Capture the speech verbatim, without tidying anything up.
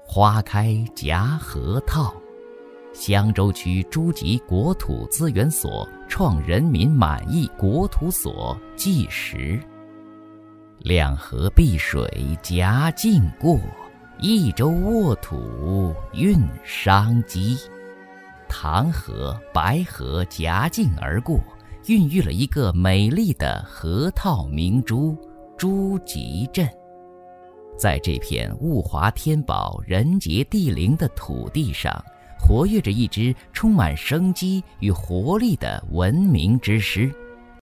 花开夹河套，襄州区诸级国土资源所创人民满意国土所纪实。两河碧水夹境过，一州沃土蕴商机。唐河、白河夹境而过，孕育了一个美丽的河套明珠诸集镇。在这片物华天宝、人杰地灵的土地上，活跃着一支充满生机与活力的文明之师。